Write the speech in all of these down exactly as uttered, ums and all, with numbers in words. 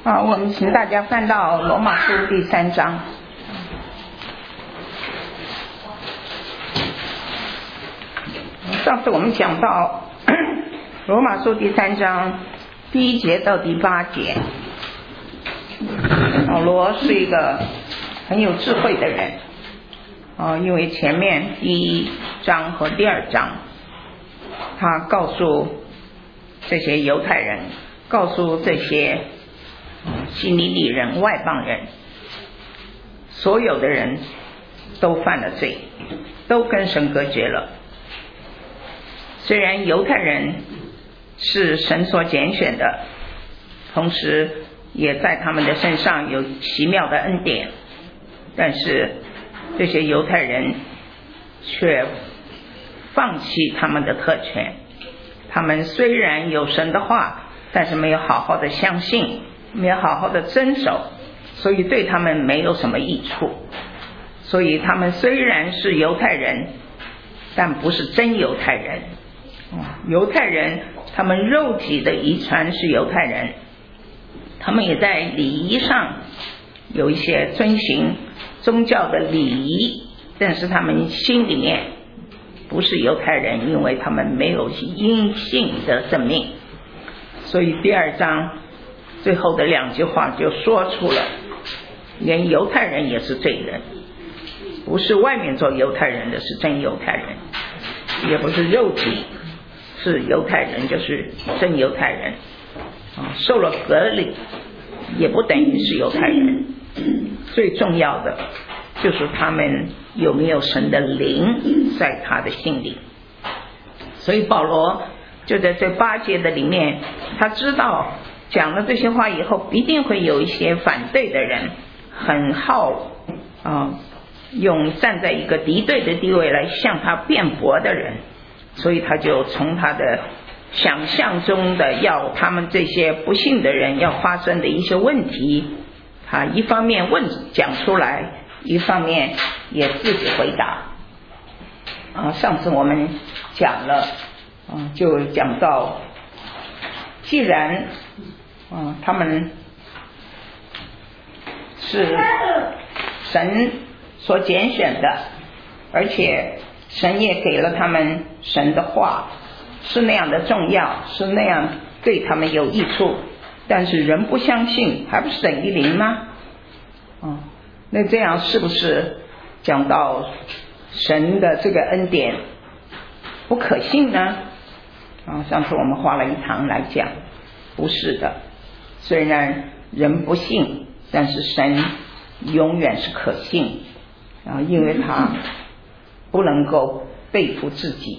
啊，我们请大家翻到罗马书第三章。上次我们讲到罗马书第三章第一节到第八节，保罗是一个很有智慧的人啊，因为前面第一章和第二章他告诉这些犹太人，告诉这些希利尼人、外邦人，所有的人都犯了罪，都跟神隔绝了。虽然犹太人是神所拣选的，同时也在他们的身上有奇妙的恩典，但是这些犹太人却放弃他们的特权。他们虽然有神的话，但是没有好好的相信，没有好好的遵守，所以对他们没有什么益处。所以他们虽然是犹太人，但不是真犹太人。犹太人他们肉体的遗传是犹太人，他们也在礼仪上有一些遵循宗教的礼仪，但是他们心里面不是犹太人，因为他们没有因信的生命。所以第二章最后的两句话就说出了，连犹太人也是罪人，不是外面做犹太人的是真犹太人，也不是肉体是犹太人就是真犹太人啊，受了隔离也不等于是犹太人。最重要的就是他们有没有神的灵在他的心里。所以保罗就在这八节的里面，他知道讲了这些话以后一定会有一些反对的人，很好啊，用站在一个敌对的地位来向他辩驳的人，所以他就从他的想象中的要他们这些不信的人要发生的一些问题，他一方面问讲出来，一方面也自己回答啊。上次我们讲了啊，就讲到既然啊他们是神所拣选的，而且神也给了他们神的话，是那样的重要，是那样对他们有益处，但是人不相信，还不是等于零吗？哦，那这样是不是讲到神的这个恩典不可信呢？啊，上次我们花了一堂来讲，不是的。虽然人不信，但是神永远是可信啊，因为他不能够背负自己。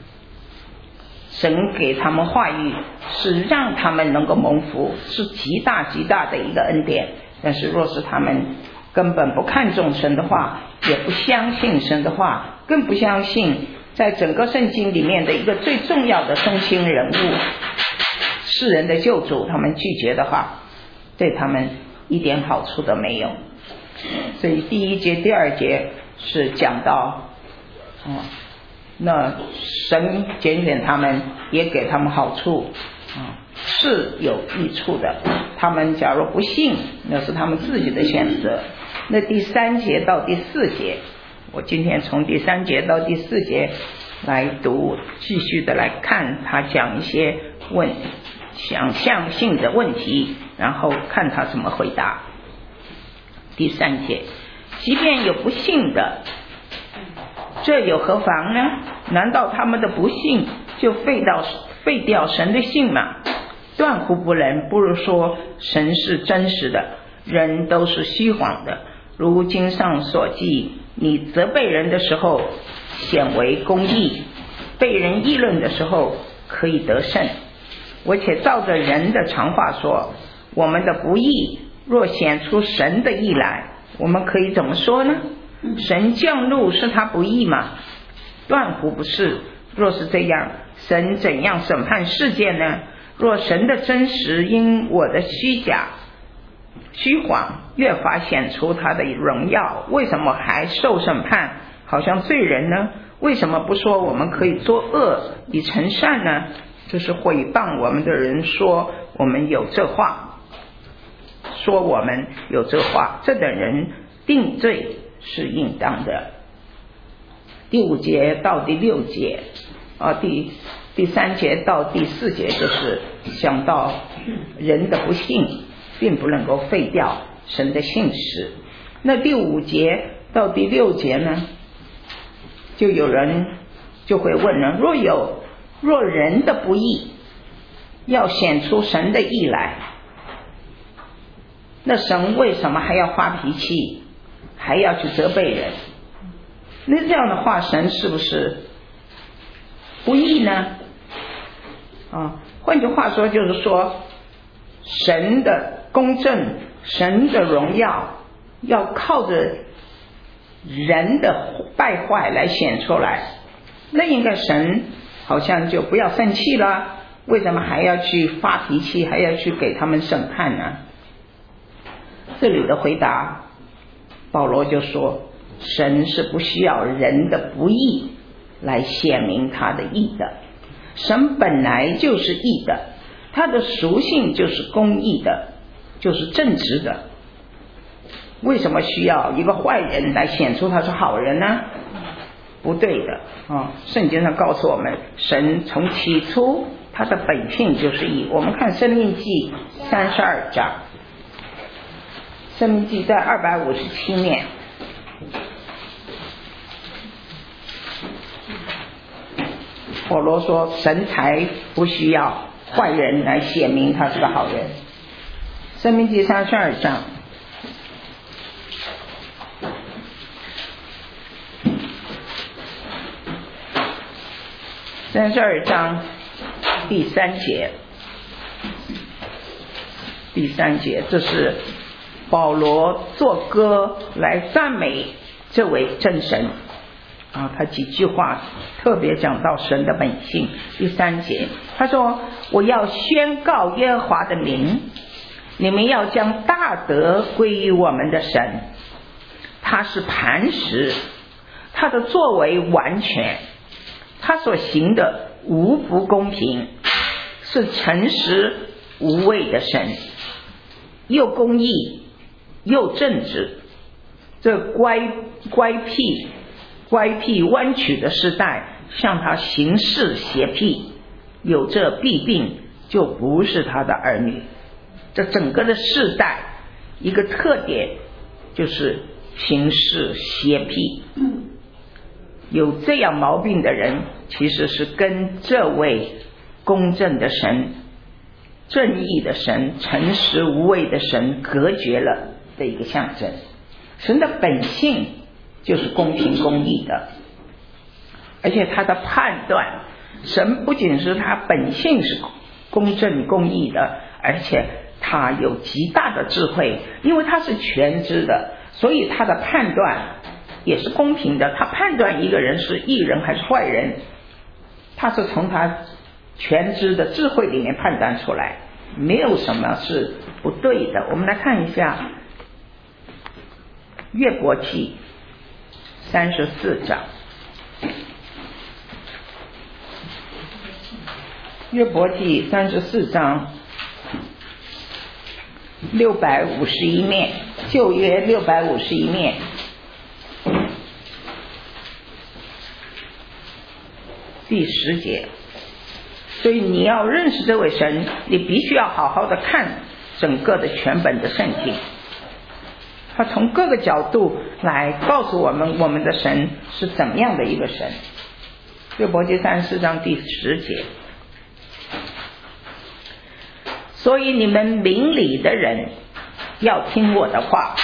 神给他们话语是让他们能够蒙福，是极大极大的一个恩典。但是若是他们根本不看重神的话，也不相信神的话，更不相信在整个圣经里面的一个最重要的中心人物，世人的救主，他们拒绝的话，对他们一点好处都没有。所以第一节第二节是讲到哦，那神拣选他们也给他们好处啊，是有益处的。他们假如不信，那是他们自己的选择。那第三节到第四节，我今天从第三节到第四节来读，继续的来看他讲一些问想象性的问题，然后看他怎么回答。第三节，即便有不信的，这有何妨呢？难道他们的不信就废掉废掉神的信吗？断乎不能，不如说神是真实的，人都是虚谎的。如经上所记，你责备人的时候显为公义，被人议论的时候可以得胜。我且照着人的常话说，我们的不义若显出神的义来，我们可以怎么说呢？神降怒是他不义吗？断乎不是。若是这样，神怎样审判世界呢？若神的真实因我的虚假虚谎越发显出他的荣耀，为什么还受审判，好像罪人呢？为什么不说我们可以作恶以成善呢？就是毁谤我们的人说我们有这话。 说我们有这话，这等人定罪是应当的。第五节到第六节啊，第第三节到第四节就是想到人的不信并不能够废掉神的信实。那第五节到第六节呢，就有人就会问了，若有若人的不义要显出神的义来，那神为什么还要发脾气，还要去责备人？那这样的话，神是不是不义呢？啊，换句话说，就是说神的公正，神的荣耀要靠着人的败坏来显出来，那应该神好像就不要生气了，为什么还要去发脾气，还要去给他们审判呢？这里的回答，保罗就说，神是不需要人的不义来显明他的义的，神本来就是义的，他的属性就是公义的，就是正直的，为什么需要一个坏人来显出他是好人呢？不对的啊！圣经上告诉我们，神从起初他的本性就是义。我们看申命记三十二章，申命记在二百五十七面，保罗说神才不需要坏人来显明他是个好人。申命记三十二章三十二章第三节，第三节，这是保罗作歌来赞美这位真神啊，他几句话特别讲到神的本性。第三节他说，我要宣告耶和华的名，你们要将大德归于我们的神，他是磐石，他的作为完全，他所行的无不公平，是诚实无畏的神，又公义又正直。这乖乖僻乖僻弯曲的时代向他行事邪僻，有这弊病就不是他的儿女。这整个的世代一个特点就是行事邪僻，有这样毛病的人其实是跟这位公正的神、正义的神、诚实无畏的神隔绝了的一个象征。神的本性就是公平公义的，而且他的判断，神不仅是他本性是公正公义的，而且他有极大的智慧，因为他是全知的，所以他的判断也是公平的。他判断一个人是义人还是坏人，他是从他全知的智慧里面判断出来，没有什么是不对的。我们来看一下约伯记三十四章，约伯记三十四章六百五十一面，旧约六百五十一面，第十节。所以你要认识这位神，你必须要好好的看整个的全本的圣经，他从各个角度来告诉我们我们的神是怎么样的一个神。约伯记三十四章第十节，所以你们明理的人要听我的话。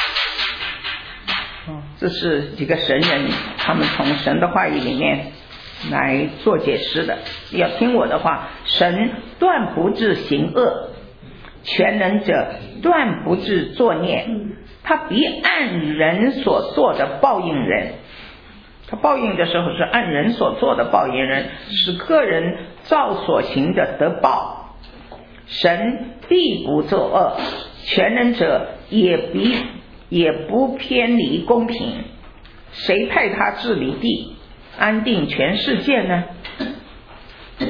这是几个神人他们从神的话语里面来做解释的，要听我的话。神断不致行恶，全能者断不致作孽，他必按人所做的报应人。他报应的时候是按人所做的报应人，使个人照所行的得报。神必不作恶，全能者也必也不偏离公平。谁派他治理地，安定全世界呢？不是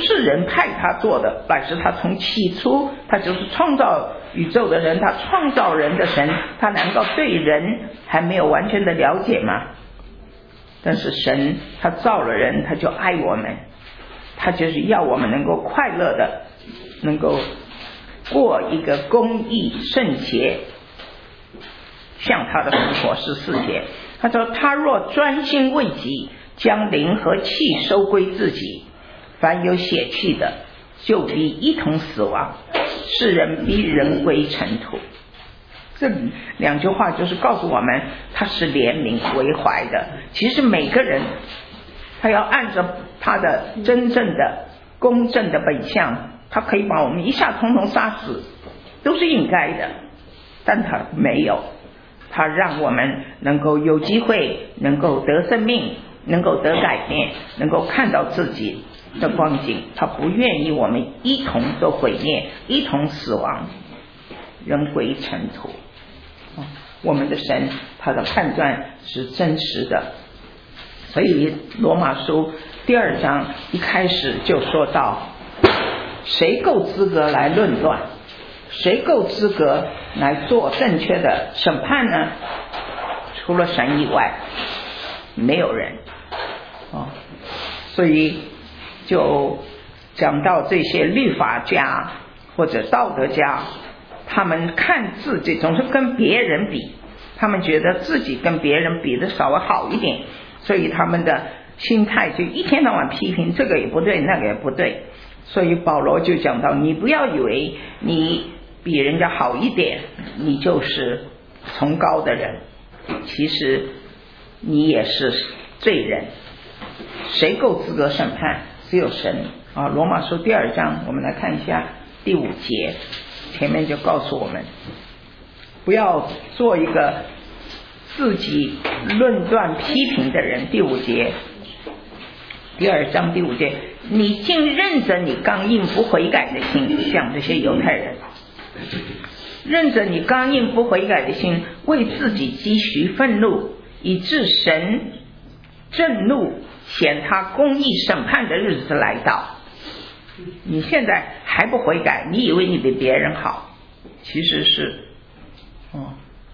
是人派他做的，乃是他从起初，他就是创造宇宙的人，他创造人的神，他难道对人还没有完全的了解吗？但是神他造了人，他就爱我们，他就是要我们能够快乐的，能够过一个公义圣洁像他的复活。十四节他说，他若专心为己，将灵和气收归自己，凡有血气的就必一同死亡，世人必人归尘土。这两句话就是告诉我们，他是怜悯为怀的。其实每个人他要按照他的真正的公正的本相，他可以把我们一下统统杀死，都是应该的，但他没有，他让我们能够有机会，能够得生命，能够得改变，能够看到自己的光景。他不愿意我们一同都毁灭，一同死亡，人归尘土。我们的神他的判断是真实的。所以罗马书第二章一开始就说到，谁够资格来论断，谁够资格来做正确的审判呢？除了神以外没有人。哦，所以就讲到这些律法家或者道德家，他们看自己总是跟别人比，他们觉得自己跟别人比的稍微好一点，所以他们的心态就一天到晚批评这个也不对那个也不对。所以保罗就讲到，你不要以为你比人家好一点你就是崇高的人，其实你也是罪人。谁够资格审判？只有神啊。罗马书第二章我们来看一下第五节，前面就告诉我们，不要做一个自己论断批评的人。第五节，第二章第五节，你竟认着你刚硬不悔改的心，像这些犹太人，认着你刚硬不悔改的心，为自己积蓄愤怒，以致神震怒，显他公义审判的日子来到。你现在还不悔改，你以为你比别人好，其实是哦，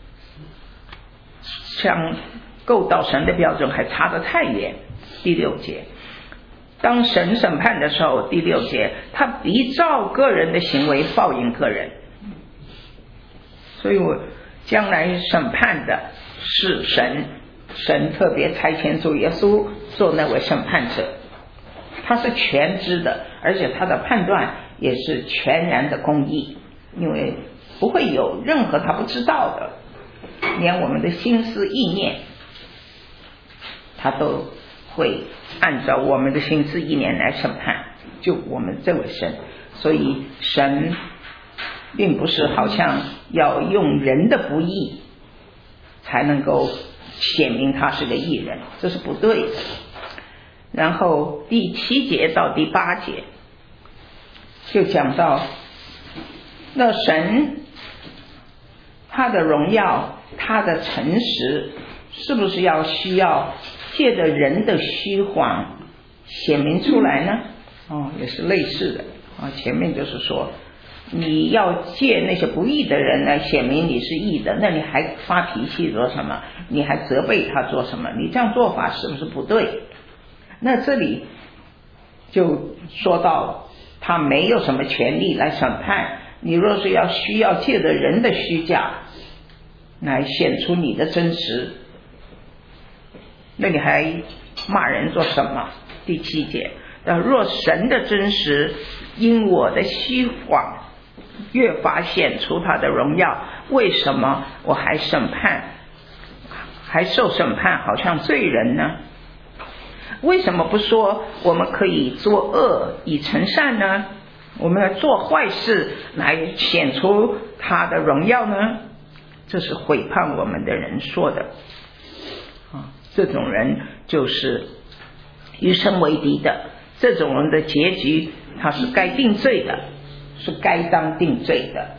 像够到神的标准还差得太远。第六节，当神审判的时候，第六节，他必照个人的行为报应个人。所以我将来审判的是神，神特别差遣主耶稣做那位审判者，他是全知的，而且他的判断也是全然的公义，因为不会有任何他不知道的，连我们的心思意念他都会按照我们的心思意念来审判，就我们这位神。所以神并不是好像要用人的不义才能够显明他是个义人，这是不对的。然后第七节到第八节就讲到，那神他的荣耀，他的诚实，是不是要需要借着人的虚谎显明出来呢？哦，也是类似的啊。前面就是说，你要借那些不义的人来显明你是义的，那你还发脾气做什么？你还责备他做什么？你这样做法是不是不对？那这里就说到他没有什么权利来审判你。若是要需要借着人的虚假来显出你的真实，那你还骂人做什么？第七节，若神的真实因我的虚谎越发显出他的荣耀，为什么我还审判还受审判好像罪人呢？为什么不说我们可以作恶以成善呢？我们要做坏事来显出他的荣耀呢？这是毁谤我们的人说的啊，这种人就是与神为敌的，这种人的结局他是该定罪的，是该当定罪的。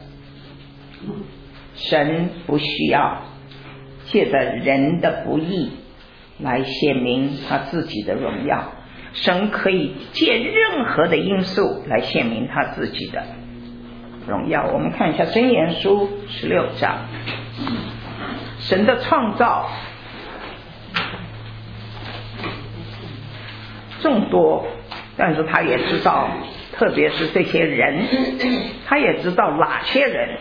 神不需要借着人的不义来显明他自己的荣耀， 神可以借任何的因素来显明他自己的荣耀。我们看一下箴言书十六章，神的创造众多，但是他也知道，特别是这些人，他也知道哪些人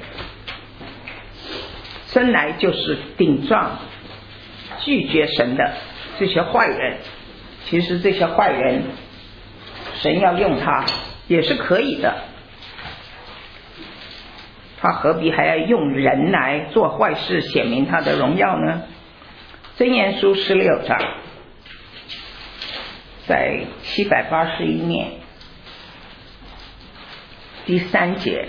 生来就是顶撞拒绝神的这些坏人。其实这些坏人神要用他也是可以的，他何必还要用人来做坏事显明他的荣耀呢？箴言书十六章在七百八十一面第三节，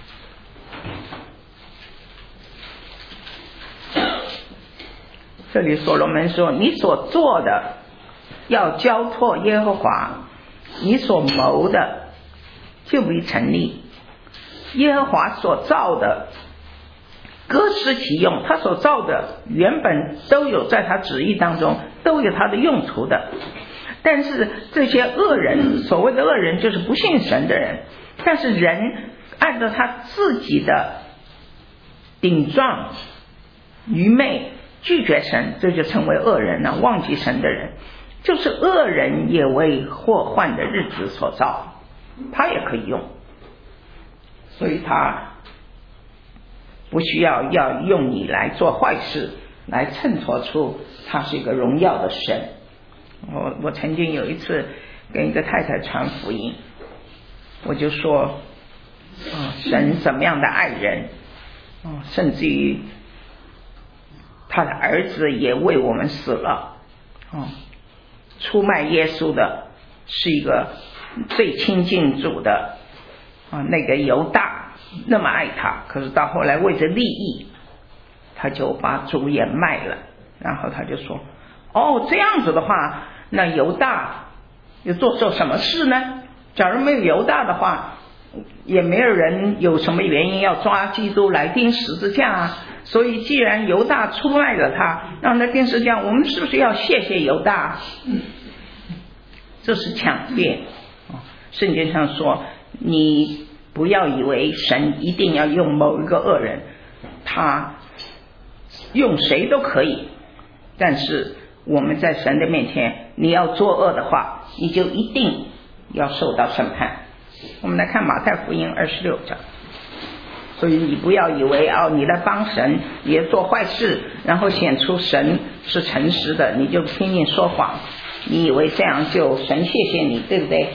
这里所罗门说，你所做的要交托耶和华，你所谋的就必成立。耶和华所造的各施其用，他所造的原本都有在他旨意当中，都有他的用途的。但是这些恶人，所谓的恶人就是不信神的人，但是人按照他自己的顶撞愚昧拒绝神，这就成为恶人了。忘记神的人就是恶人，也为祸患的日子所造，他也可以用，所以他不需要要用你来做坏事来衬托出他是一个荣耀的神。我我曾经有一次跟一个太太传福音，我就说、哦、神怎么样的爱人、哦、甚至于他的儿子也为我们死了、哦、出卖耶稣的是一个最亲近主的、哦、那个犹大那么爱他，可是到后来为着利益他就把主也卖了。然后他就说，哦，这样子的话，那犹大又做错什么事呢？假如没有犹大的话，也没有人有什么原因要抓基督来钉十字架啊。所以既然犹大出卖了他，让他钉十字架，我们是不是要谢谢犹大？这是抢辩。圣经上说，你不要以为神一定要用某一个恶人，他用谁都可以，但是我们在神的面前，你要作恶的话，你就一定要受到审判。我们来看马太福音二十六章。所以你不要以为哦，你来帮神也做坏事，然后显出神是诚实的，你就拼命说谎，你以为这样就神谢谢你，对不对？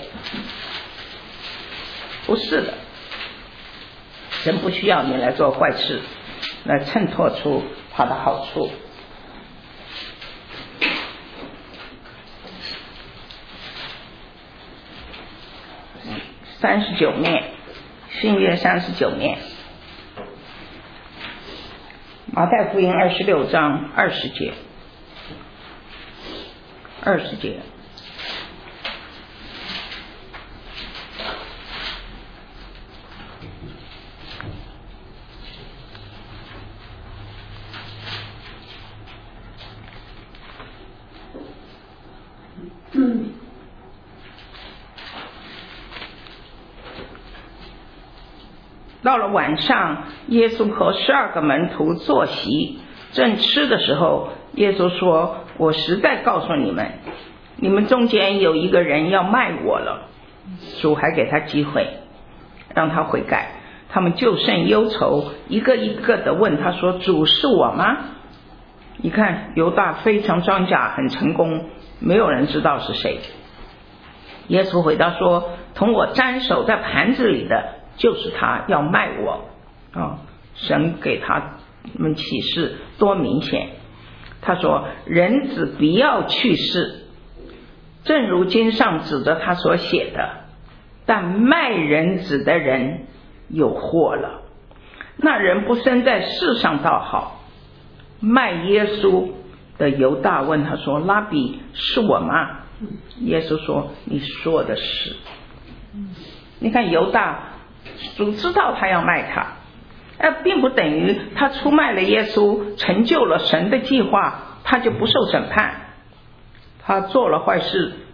不是的，神不需要你来做坏事来衬托出他的好处。三十九面，新约三十九面，马太福音二十六章二十节，二十节。到了晚上，耶稣和十二个门徒坐席，正吃的时候，耶稣说，我实在告诉你们，你们中间有一个人要卖我了。主还给他机会让他悔改，他们就甚忧愁，一个一个的问他说，主是我吗？你看犹大非常装假，很成功，没有人知道是谁。耶稣回答说，同我沾手在盘子里的就是他，要卖我、哦、神给他们启示多明显。他说，人子必要去世，正如经上指着他所写的，但卖人子的人有祸了。那人不生在世上倒好。卖耶稣的犹大问他说，拉比是我吗？耶稣说，你说的是。你看犹大主知道他要卖他，呃，并不等于他出卖了耶稣，成就了神的计划，他就不受审判。他做了坏事，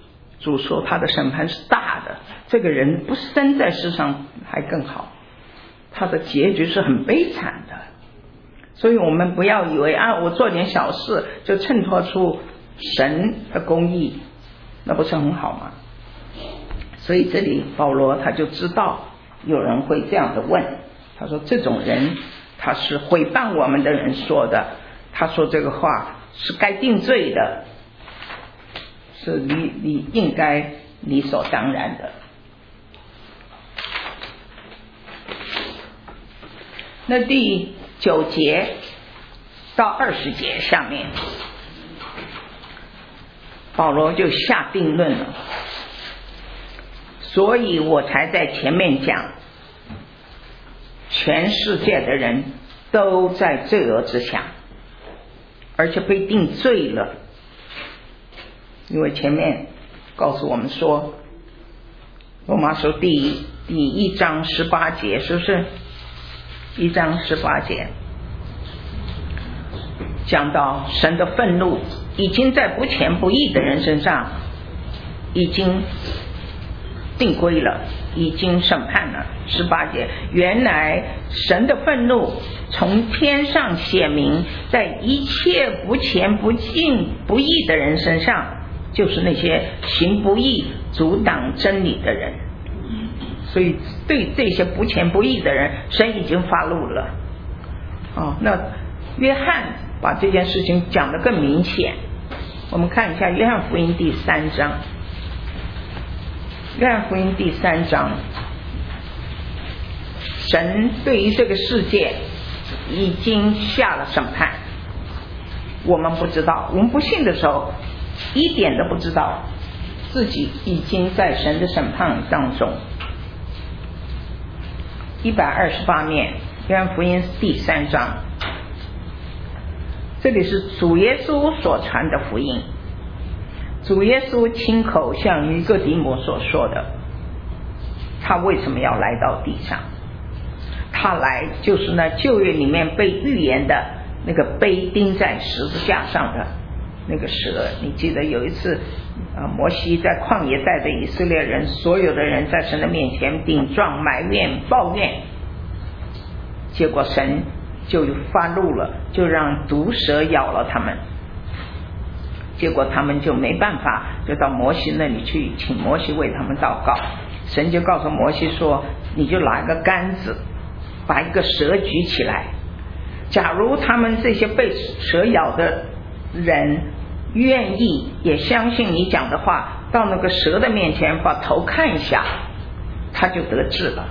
主说他的审判是大的，这个人不生在世上还更好，他的结局是很悲惨的。所以我们不要以为啊，我做点小事就衬托出神的公义，那不是很好吗？所以这里保罗他就知道有人会这样的问，他说这种人他是毁谤我们的人说的，他说这个话是该定罪的，是理理应该理所当然的。那第九节到二十节下面，保罗就下定论了，所以我才在前面讲，全世界的人都在罪恶之下，而且被定罪了。因为前面告诉我们说，罗马书第一第一章十八节，是不是？一章十八节讲到神的愤怒已经在不虔不义的人身上已经定规了，已经审判了。十八节，原来神的愤怒从天上显明在一切不虔不敬不义的人身上，就是那些行不义阻挡真理的人。所以对这些不虔不义的人，神已经发怒了。哦，那约翰把这件事情讲得更明显。我们看一下约翰福音第三章，约翰福音第三章，神对于这个世界已经下了审判，我们不知道，我们不信的时候一点都不知道自己已经在神的审判当中。一百二十八面，约翰福音第三章，这里是主耶稣所传的福音。主耶稣亲口向尼哥底母所说的，他为什么要来到地上？他来就是那旧约里面被预言的那个被钉在十字架上的那个蛇。你记得有一次啊，摩西在旷野带着以色列人，所有的人在神的面前顶撞埋怨抱怨，结果神就发怒了，就让毒蛇咬了他们，结果他们就没办法，就到摩西那里去请摩西为他们祷告。神就告诉摩西说，你就拿一个杆子把一个蛇举起来，假如他们这些被蛇咬的人愿意也相信你讲的话，到那个蛇的面前把头看一下，他就得治了。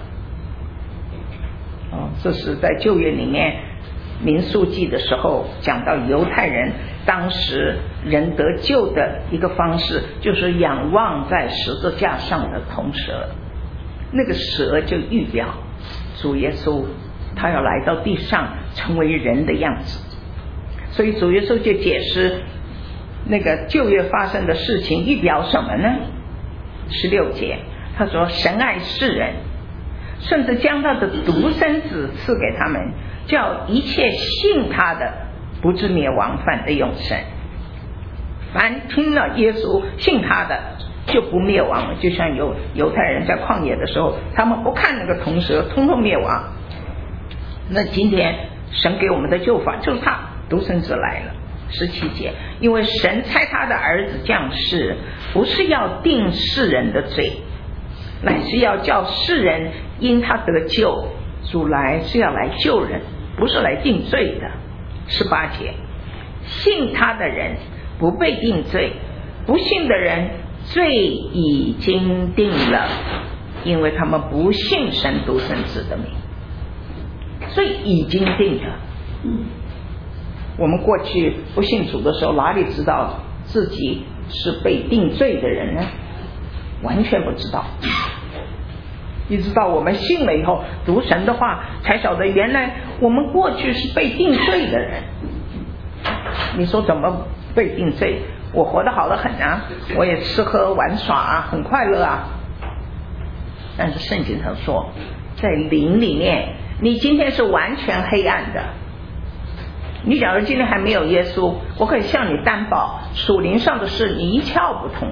哦，这是在旧约里面民数记的时候讲到犹太人当时人得救的一个方式，就是仰望在十字架上的铜蛇，那个蛇就预表主耶稣他要来到地上成为人的样子。所以主耶稣就解释那个旧约发生的事情预表什么呢？十六节他说，神爱世人，甚至将他的独生子赐给他们，叫一切信他的不至灭亡，反得永生。凡听了耶稣信他的就不灭亡了。就像有犹太人在旷野的时候，他们不看那个铜蛇，通通灭亡。那今天神给我们的救法就是他独生子来了。十七节，因为神差他的儿子降世，不是要定世人的罪，乃是要叫世人因他得救。主来是要来救人，不是来定罪的。十八节，信他的人不被定罪，不信的人罪已经定了，因为他们不信神独生子的名。罪已经定了。我们过去不信主的时候，哪里知道自己是被定罪的人呢？完全不知道。一直到我们信了以后，读神的话，才晓得原来我们过去是被定罪的人。你说怎么被定罪？我活得好得很啊，我也吃喝玩耍啊，很快乐啊。但是圣经上说，在灵里面，你今天是完全黑暗的。你假如今天还没有耶稣，我可以向你担保，属灵上的事你一窍不通，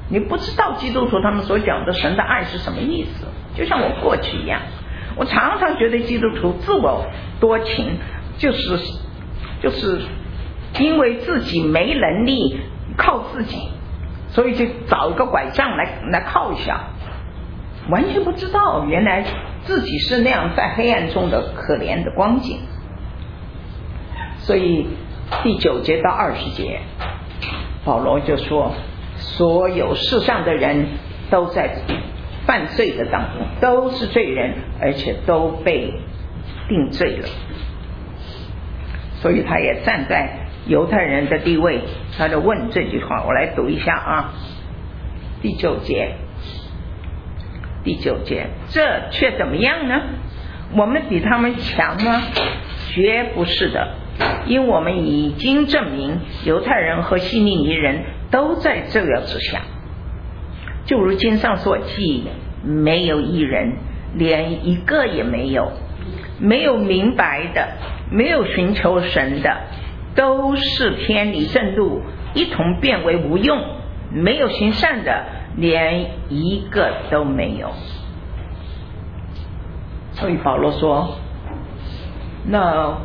你不知道基督徒他们所讲的神的爱是什么意思。就像我过去一样，我常常觉得基督徒自我多情，就是就是因为自己没能力靠自己，所以就找一个拐杖来来靠一下，完全不知道原来自己是那样在黑暗中的可怜的光景。所以第九节到二十节，保罗就说，所有世上的人都在犯罪的当中，都是罪人，而且都被定罪了。所以他也站在犹太人的地位，他就问这句话，我来读一下啊，第九节，第九节，这却怎么样呢？我们比他们强吗？绝不是的，因我们已经证明犹太人和希利尼人都在罪恶之下，就如经上所记，没有一人，连一个也没有，没有明白的，没有寻求神的，都是偏离正路，一同变为无用，没有行善的，连一个都没有。所以保罗说，那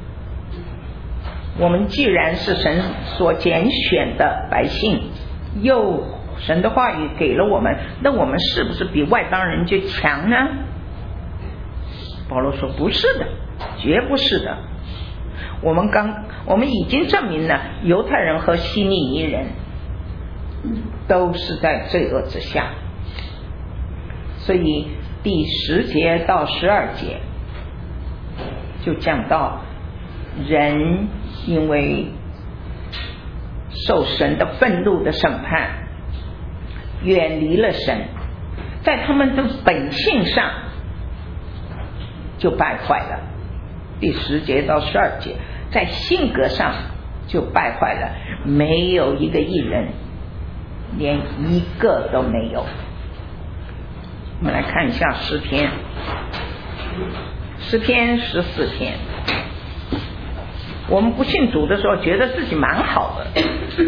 我们既然是神所拣选的百姓，又神的话语给了我们，那我们是不是比外邦人就强呢？保罗说不是的，绝不是的。我们刚我们已经证明了犹太人和希利尼人都是在罪恶之下。所以第十节到十二节就讲到，人因为受神的愤怒的审判，远离了神，在他们的本性上就败坏了。第十节到十二节，在性格上就败坏了，没有一个义人，连一个都没有。我们来看一下诗篇，诗篇十四篇。我们不信主的时候觉得自己蛮好的，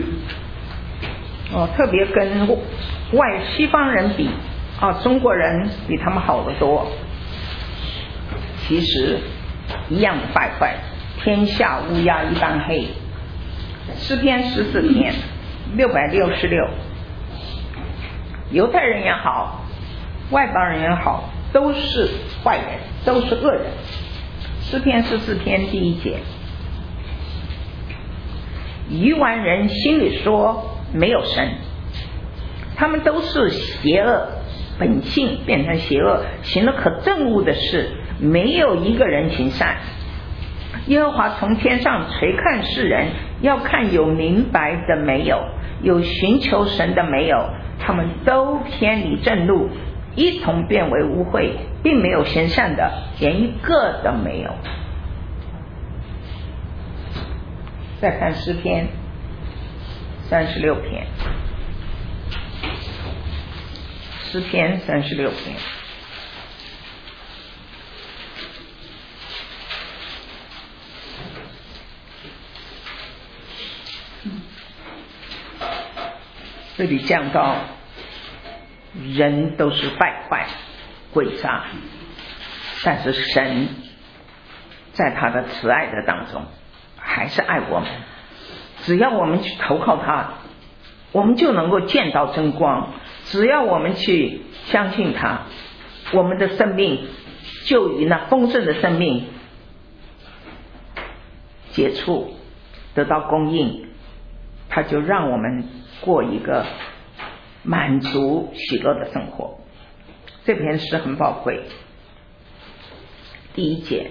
哦，特别跟外西方人比啊，中国人比他们好得多。其实一样的败坏，天下乌鸦一般黑。诗篇十四篇六百六十六，犹太人也好，外邦人也好，都是坏人，都是恶人。诗篇十四篇第一节，愚顽人心里说没有神，他们都是邪恶，本性变成邪恶，行了可憎恶的事，没有一个人行善。耶和华从天上垂看世人，要看有明白的没有，有寻求神的没有，他们都偏离正路，一同变为污秽，并没有行善的，连一个都没有。再看诗篇三十六篇，诗篇三十六篇，这里讲到人都是败坏诡诈，但是神在他的慈爱的当中还是爱我们，只要我们去投靠他，我们就能够见到真光。只要我们去相信他，我们的生命就与那丰盛的生命接触，得到供应，他就让我们过一个满足喜乐的生活。这篇诗很宝贵，第一节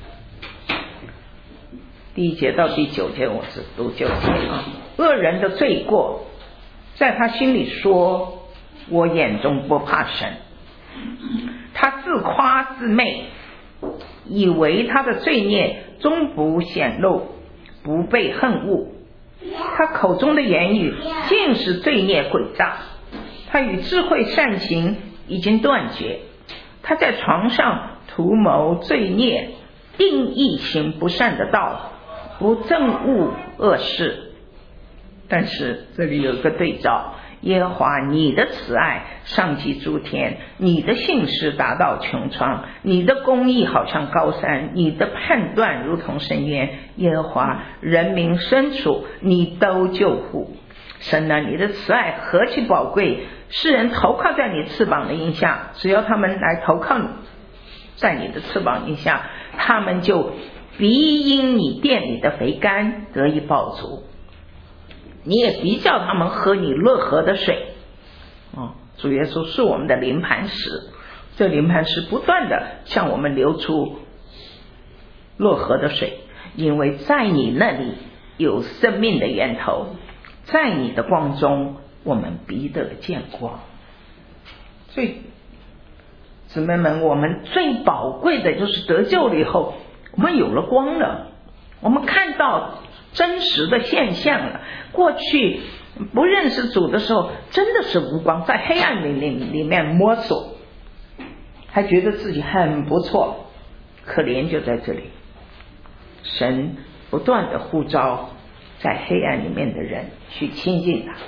第一节到第九节，我只读九节啊。恶人的罪过，在他心里说，我眼中不怕神。他自夸自媚，以为他的罪孽终不显露，不被恨恶。他口中的言语尽是罪孽诡诈，他与智慧善行已经断绝。他在床上图谋罪孽，定义行不善的道，不憎恶恶事。但是这里有一个对照， 耶和华你的慈爱上及诸天，你的信实达到穹苍，你的公义好像高山，你的判断如同深渊。耶和华人民深处你都救护。神啊，你的慈爱何其宝贵，世人投靠在你翅膀的荫下，只要他们来投靠你在你的翅膀荫下，他们就必因你殿里的肥甘得以饱足，你也必叫他们喝你乐河的水。哦，主耶稣是我们的临磐石，这临磐石不断的向我们流出乐河的水，因为在你那里有生命的源头，在你的光中我们必得见光。所以姊妹们，我们最宝贵的就是得救了以后，我们有了光了，我们看到真实的现象了。过去不认识主的时候真的是无光，在黑暗里里里面摸索，还觉得自己很不错，可怜就在这里，神不断的呼召在黑暗里面的人去亲近他。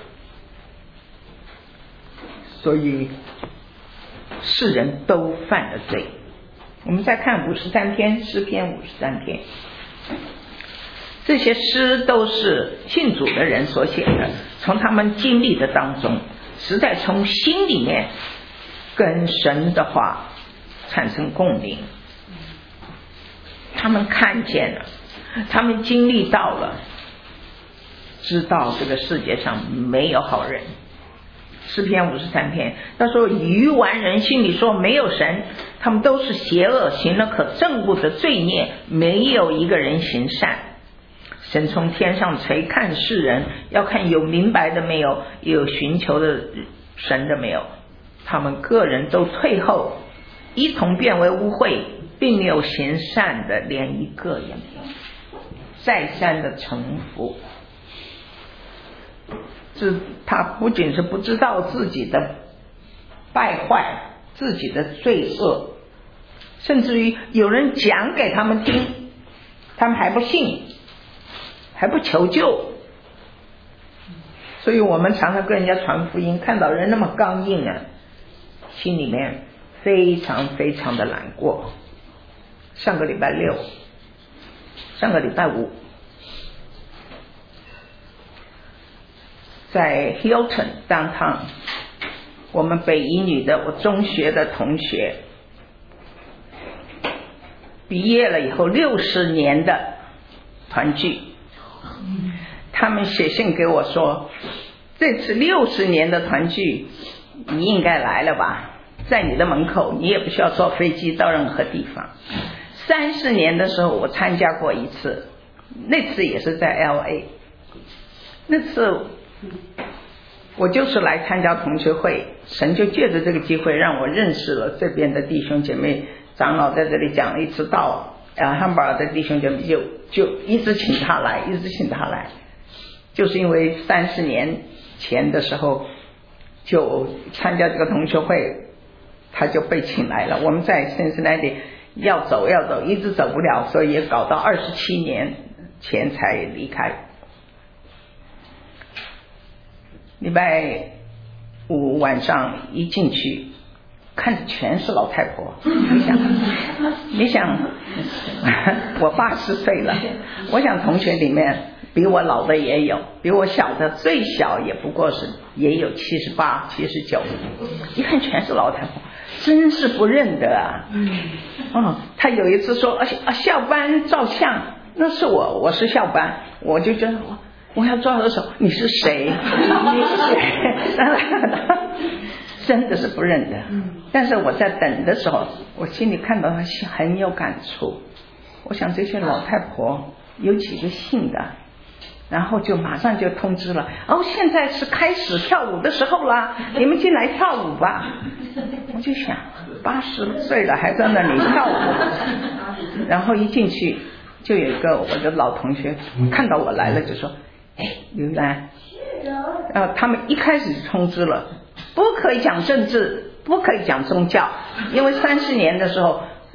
所以世人都犯了罪。我们再看五十三篇诗篇，五十三篇，这些诗都是信主的人所写的，从他们经历的当中，实在从心里面跟神的话产生共鸣。他们看见了，他们经历到了，知道这个世界上没有好人。诗篇五十三篇，他说愚顽人心里说没有神，他们都是邪恶，行了可憎恶的罪孽，没有一个人行善。神从天上垂看世人，要看有明白的没有，有寻求的神的没有。他们个人都退后，一同变为污秽，并没有行善的，连一个也没有。再三的重复，这他不仅是不知道自己的败坏，自己的罪恶，甚至于有人讲给他们听，他们还不信，还不求救。所以我们常常跟人家传福音，看到人那么刚硬啊，心里面非常非常的难过。上个礼拜六，上个礼拜五，在 Hilton downtown， 我们北一女的我中学的同学毕业了以后六十年的团聚，他们写信给我说，这次六十年的团聚你应该来了吧，在你的门口，你也不需要坐飞机到任何地方。三十年的时候我参加过一次，那次也是在 L A， 那次我就是来参加同学会，神就借着这个机会让我认识了这边的弟兄姐妹，长老在这里讲了一次道，呃，汉堡的弟兄姐妹就就一直请他来，一直请他来，就是因为三十年前的时候就参加这个同学会，他就被请来了。我们在 Cincinnati 要走要走，一直走不了，所以也搞到二十七年前才离开。礼拜五晚上一进去，看着全是老太婆，你想你想我八十岁了，我想同学里面比我老的也有，比我小的最小也不过是也有七十八七十九，一看全是老太婆，真是不认得啊。哦，他有一次说啊校班照相，那是我我是校班，我就觉得我我要抓着手，你是谁？你是谁？真的是不认得。但是我在等的时候，我心里看到他很有感触。我想这些老太婆有几个信的，然后就马上就通知了，哦，现在是开始跳舞的时候啦，你们进来跳舞吧。我就想，八十岁了还在那里跳舞。然后一进去，就有一个我的老同学看到我来了，就说：“哎，刘兰，呃，他们一开始就通知了，不可以讲政治，不可以讲宗教，因为三十年的时候，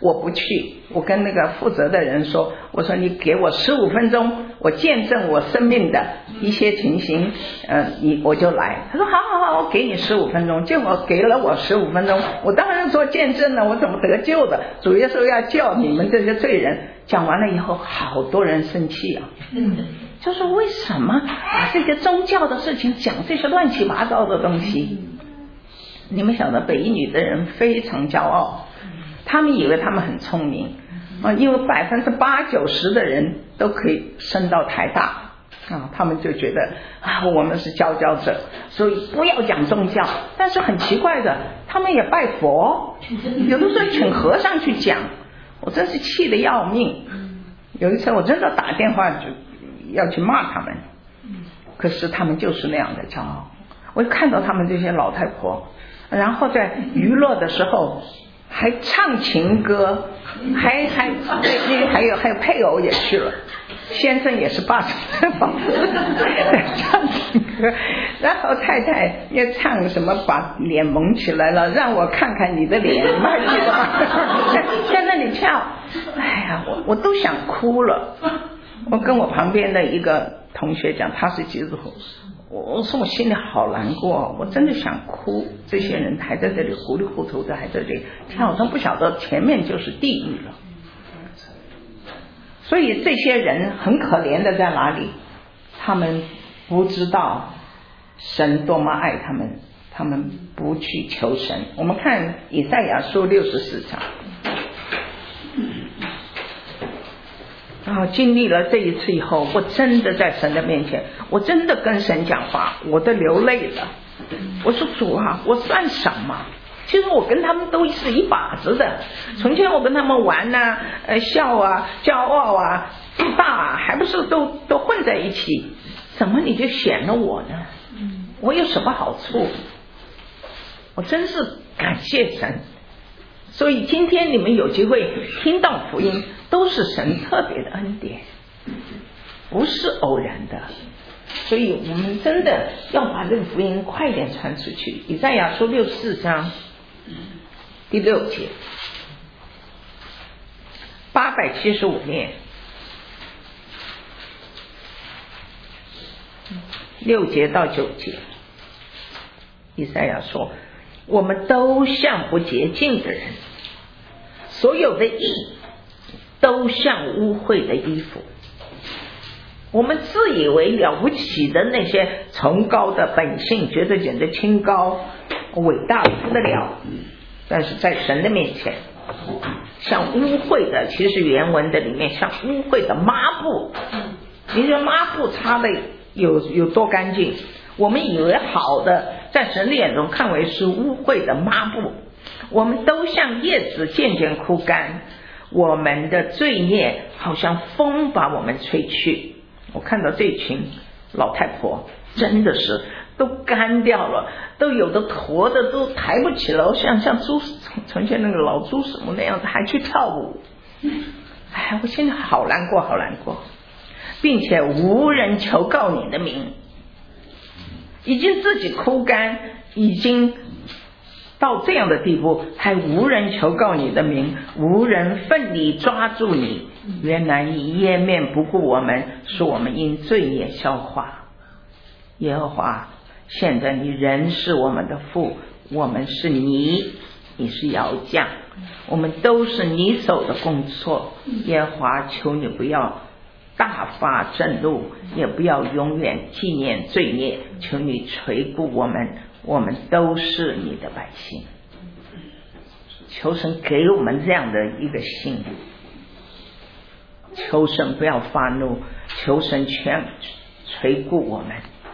我不去。我跟那个负责的人说，我说你给我十五分钟，我见证我生命的一些情形，呃，你我就来。他说好好好，我给你十五分钟。结果给了我十五分钟，我当然做见证了，我怎么得救的？主耶稣要叫你们这些罪人。讲完了以后，好多人生气啊，就是为什么把这些宗教的事情讲这些乱七八糟的东西？你们晓得北一女的人非常骄傲，他们以为他们很聪明啊，因为百分之八九十的人都可以升到台大啊，他们就觉得啊，我们是佼佼者，所以不要讲宗教。但是很奇怪的，他们也拜佛，有的时候请和尚去讲，我真是气得要命。有一次我真的打电话就要去骂他们，可是他们就是那样的骄傲。我看到他们这些老太婆，然后在娱乐的时候还唱情歌，还还那个还有还有配偶也去了，先生也是霸占房子唱情歌，然后太太也唱什么把脸蒙起来了，让我看看你的脸，你们还记得吗？在那里跳，哎呀，我我都想哭了。我跟我旁边的一个同学讲，他是基督徒，我说我心里好难过，我真的想哭。这些人还在这里糊里糊涂的还在这里跳，他不晓得前面就是地狱了。所以这些人很可怜的在哪里？他们不知道神多么爱他们，他们不去求神。我们看以赛亚书六十四章，然后经历了这一次以后，我真的在神的面前，我真的跟神讲话，我都流泪了。我说主啊，我算什么？其实我跟他们都是一把子的，从前我跟他们玩呐、啊、呃笑啊、骄傲啊、自大啊，还不是都都混在一起？怎么你就选了我呢？我有什么好处？我真是感谢神。所以今天你们有机会听到福音，都是神特别的恩典，不是偶然的。所以我们真的要把这个福音快点传出去。以赛亚书六十四章第六节，八百七十五年，六节到九节，以赛亚说，我们都像不洁净的人，所有的义都像污秽的衣服。我们自以为了不起的那些崇高的本性，觉得简直清高伟大不得了，但是在神的面前像污秽的，其实原文的里面像污秽的抹布。你说抹布擦的有有多干净？我们以为好的，在神的眼中看为是污秽的抹布。我们都像叶子渐渐枯干，我们的罪孽好像风把我们吹去。我看到这群老太婆真的是都干掉了，都有的驼的都抬不起来，像像猪从前那个老猪什么那样子还去跳舞。哎，我现在好难过好难过，并且无人求告你的名，已经自己枯干，已经到这样的地步，还无人求告你的名，无人奋力抓住你。原来你掩面不顾我们，使我们因罪孽消化。耶和华，现在你仍是我们的父，我们是你，你是窑匠，我们都是你手的工作。耶和华，求你不要大发震怒，也不要永远纪念罪孽，求你垂顾我们，我们都是你的百姓。求神给我们这样的一个心，求神不要发怒，求神全垂顾我们。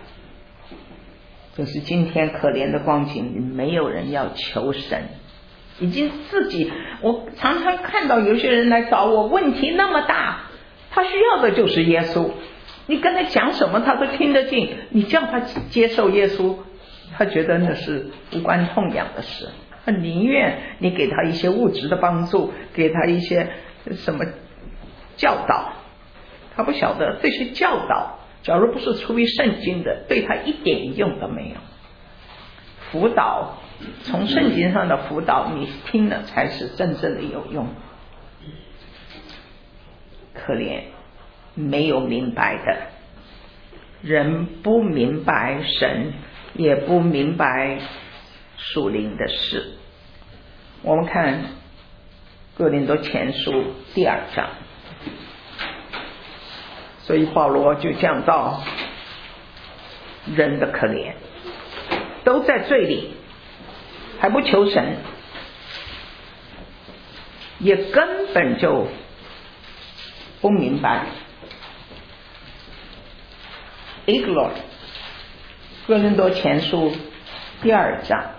这是今天可怜的光景，没有人要求神，已经自己，我常常看到有些人来找我，问题那么大，他需要的就是耶稣，你跟他讲什么他都听得进，你叫他接受耶稣，他觉得那是无关痛痒的事，他宁愿你给他一些物质的帮助，给他一些什么教导，他不晓得这些教导假如不是出于圣经的，对他一点用都没有。辅导，从圣经上的辅导你听了才是真正的有用。 可怜，没有明白的人，不明白神，也不明白属灵的事。我们看哥林多前书第二章，所以保罗就讲到人的可怜，都在罪里，还不求神，也根本就不明白 ignorant。 哥林多前书第二章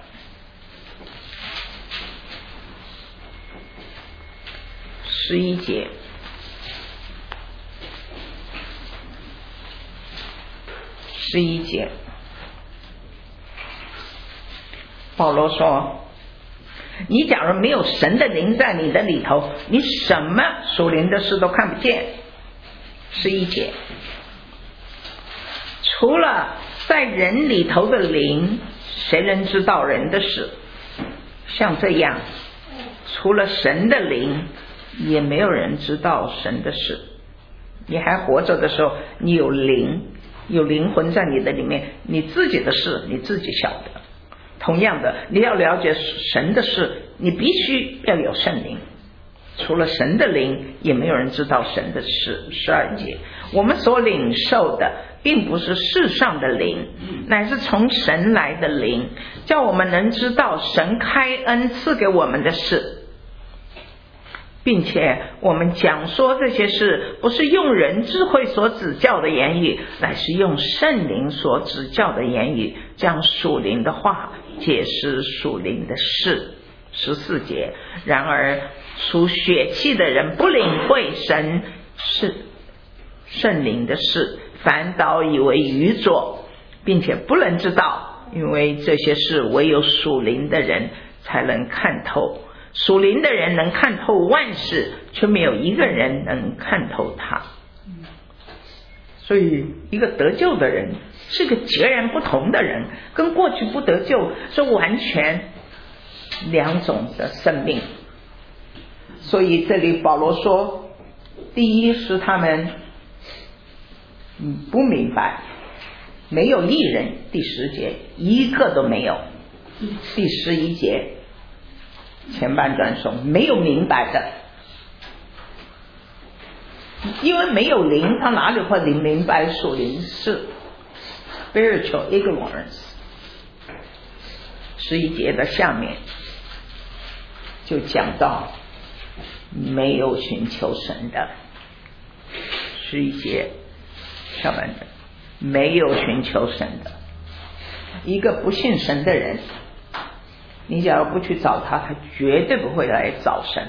十一节，十一节，保罗说，你假如没有神的灵在你的里头，你什么属灵的事都看不见。十一节，除了在人里头的灵，谁能知道人的事？像这样，除了神的灵，也没有人知道神的事。你还活着的时候，你有灵，有灵魂在你的里面，你自己的事你自己晓得。同样的，你要了解神的事，你必须要有圣灵。除了神的灵，也没有人知道神的事。十二节，我们所领受的并不是世上的灵，乃是从神来的灵，叫我们能知道神开恩赐给我们的事，并且我们讲说这些事，不是用人智慧所指教的言语，乃是用圣灵所指教的言语，将属灵的话解释属灵的事。十四节，然而属血气的人不领会神是圣灵的事，反倒以为愚拙，并且不能知道，因为这些事唯有属灵的人才能看透。属灵的人能看透万事，却没有一个人能看透他。所以一个得救的人是个截然不同的人，跟过去不得救是完全两种的生命。所以这里保罗说，第一是他们不明白，没有一人，第十节一个都没有。第十一节前半段说没有明白的，因为没有灵，他哪里会明白属灵事 spiritual ignorance。 十一节的下面就讲到没有寻求神的。十一节下半段没有寻求神的，一个不信神的人，你假如不去找他，他绝对不会来找神。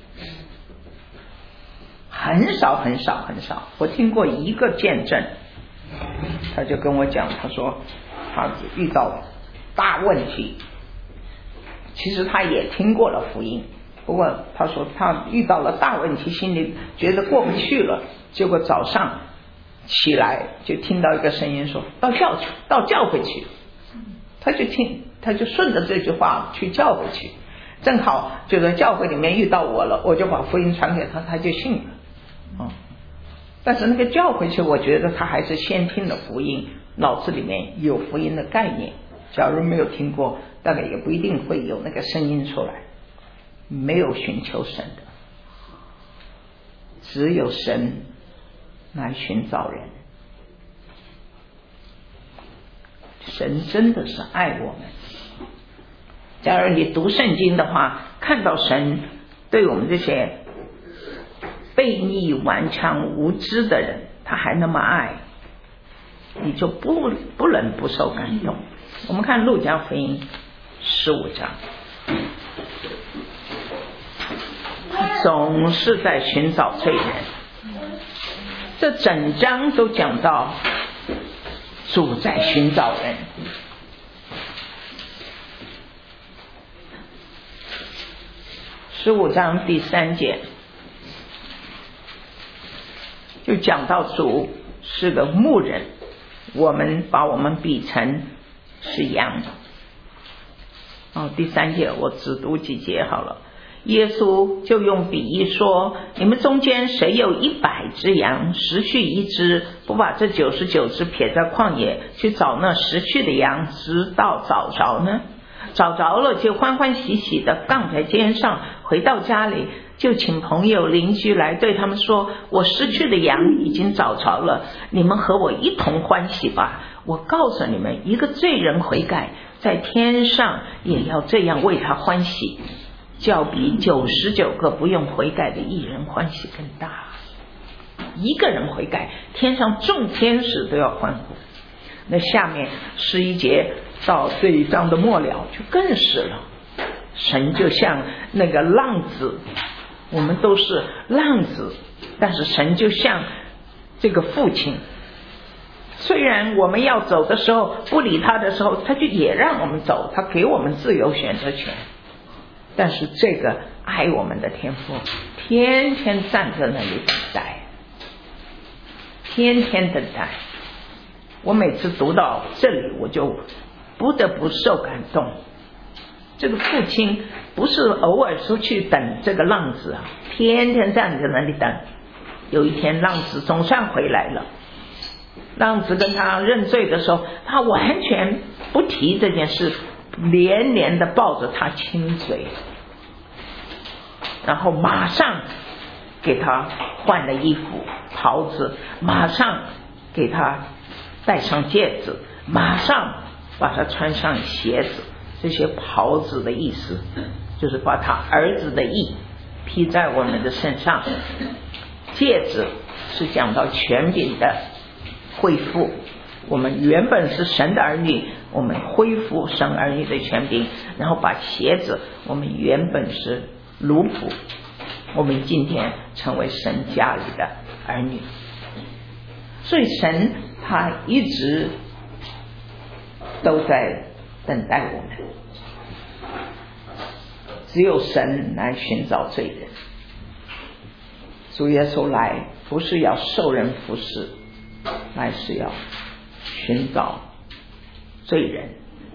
很少很少很少，我听过一个见证，他就跟我讲，他说他遇到大问题，其实他也听过了福音，不过他说他遇到了大问题，心里觉得过不去了，结果早上起来就听到一个声音说到教去，到教会去，他就听，他就顺着这句话去教会去，正好就在教会里面遇到我了，我就把福音传给他，他就信了。嗯，但是那个教会去，我觉得他还是先听了福音，脑子里面有福音的概念，假如没有听过，大概也不一定会有那个声音出来。没有寻求神的，只有神来寻找人。神真的是爱我们。假如你读圣经的话，看到神对我们这些悖逆顽强无知的人他还那么爱，你就不不能不受感动。我们看路加福音十五章，总是在寻找罪人，这整章都讲到主在寻找人。十五章第三节就讲到主是个牧人，我们把我们比成是羊。哦，第三节我只读几节好了。 耶稣就用比喻说，你们中间谁有一百只羊，失去一只，不把这九十九只撇在旷野，去找那失去的羊，直到找着呢？找着了就欢欢喜喜的杠在肩上，回到家里就请朋友邻居来，对他们说，我失去的羊已经找着了，你们和我一同欢喜吧。我告诉你们，一个罪人悔改，在天上也要这样为他欢喜，较比九十九个不用悔改的义人欢喜更大。一个人悔改，天上众天使都要欢呼。那下面十一节到这一章的末了就更是了，神就像那个浪子，我们都是浪子，但是神就像这个父亲，虽然我们要走的时候不理他的时候，他就也让我们走，他给我们自由选择权，但是这个爱我们的天父天天站在那里等待，天天等待。我每次读到这里，我就不得不受感动。这个父亲不是偶尔出去等这个浪子啊，天天站在那里等。有一天浪子总算回来了，浪子跟他认罪的时候，他完全不提这件事，连连的抱着他亲嘴，然后马上给他换了衣服袍子，马上给他戴上戒指，马上把他穿上鞋子。这些袍子的意思就是把他儿子的义披在我们的身上，戒指是讲到权柄的恢复，我们原本是神的儿女，我们恢复神儿女的权柄，然后把鞋子，我们原本是奴仆，我们今天成为神家里的儿女。所以神他一直都在等待我们，只有神来寻找罪人。主耶稣来不是要受人服侍，乃是要寻找罪人。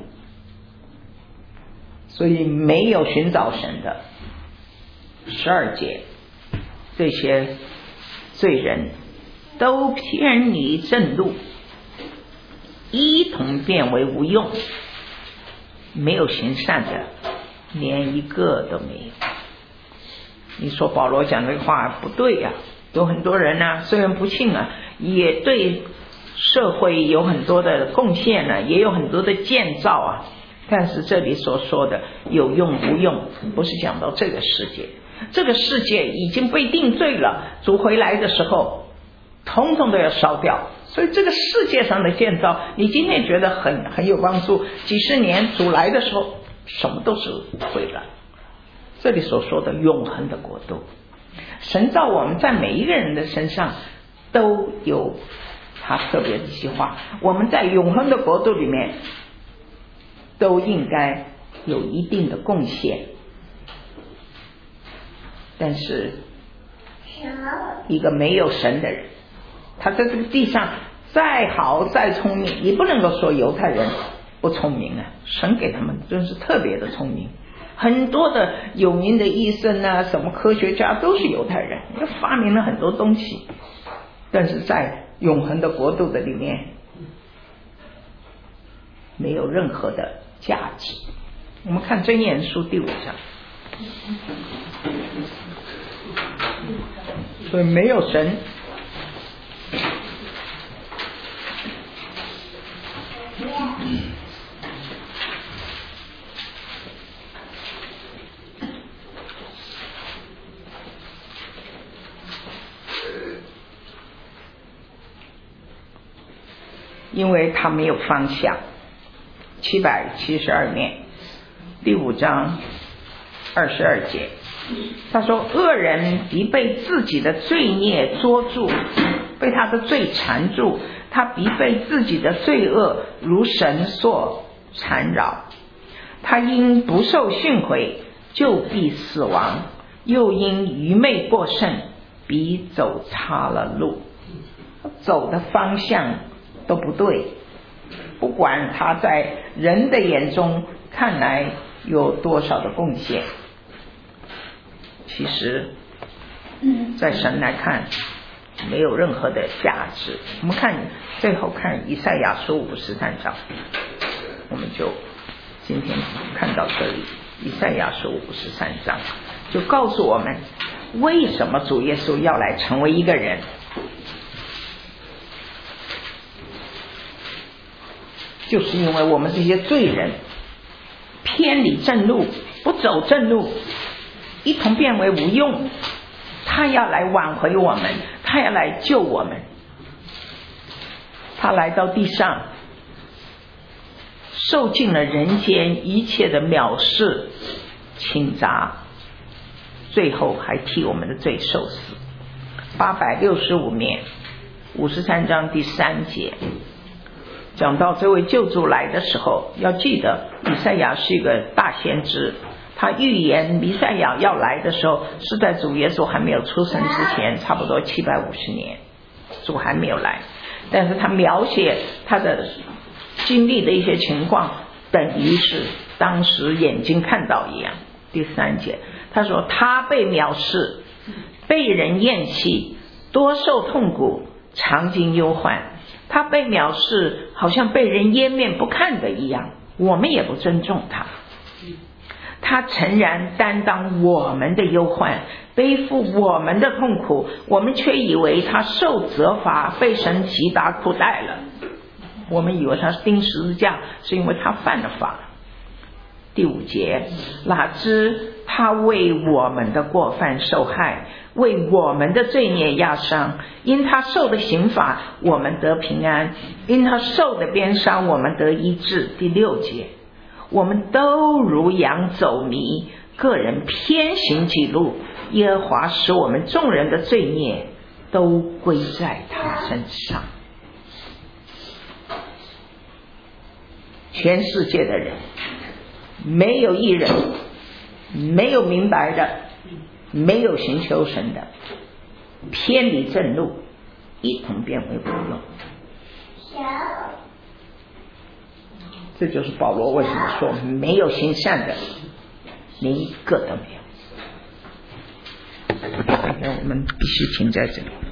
所以没有寻找神的十二节，这些罪人都偏离正路，一同变为无用，没有行善的连一个都没有。你说保罗讲这个话不对呀、啊？有很多人啊，虽然不信啊，也对社会有很多的贡献啊，也有很多的建造啊，但是这里所说的有用无用，不是讲到这个世界，这个世界已经被定罪了，主回来的时候统统都要烧掉。所以这个世界上的建造，你今天觉得很很有帮助，几十年主来的时候什么都是毁了。这里所说的永恒的国度，神造我们在每一个人的身上都有他特别的计划，我们在永恒的国度里面都应该有一定的贡献。但是一个没有神的人，他在这个地上再好再聪明，你不能够说犹太人不聪明啊，神给他们真是特别的聪明。很多的有名的医生啊，什么科学家都是犹太人，发明了很多东西，但是在永恒的国度的里面没有任何的价值。我们看箴言书第五章，所以没有神，因为他没有方向。七百七十二面第五章二十二节，他说恶人必被自己的罪孽捉住，被他的罪缠住，他必被自己的罪恶如绳索缠绕，他因不受训诲就必死亡，又因愚昧过甚必走差了路。走的方向都不对，不管他在人的眼中看来有多少的贡献， 其实在神来看没有任何的价值。我们看最后看以赛亚书五十三章，我们就今天看到这里。以赛亚书五十三章就告诉我们为什么主耶稣要来成为一个人。就是因为我们这些罪人偏离正路，不走正路，一同变为无用，他要来挽回我们，他要来救我们。他来到地上，受尽了人间一切的藐视倾轧，最后还替我们的罪受死。八百六十五面五十三章第三节讲到这位救主来的时候，要记得以赛亚是一个大先知，他预言弥赛亚要来的时候是在主耶稣还没有出生之前，差不多七百五十年，主还没有来，但是他描写他的经历的一些情况，等于是当时眼睛看到一样。第三节他说，他被藐视，被人厌弃，多受痛苦，常经忧患。他被藐视，好像被人湮灭不看的一样，我们也不尊重他。他诚然担当我们的忧患，背负我们的痛苦，我们却以为他受责罚，被神击打苦待了。我们以为他钉十字架是因为他犯了法。第五节，哪知他为我们的过犯受害，为我们的罪孽压伤，因他受的刑罚我们得平安，因他受的鞭伤我们得医治。第六节，我们都如羊走迷，个人偏行己路，耶和华使我们众人的罪孽都归在他身上。全世界的人没有一人，没有明白的，没有寻求神的，偏离正路，一同变为无用。这就是保罗为什么说没有行善的，连一个都没有。我们必须停在这里。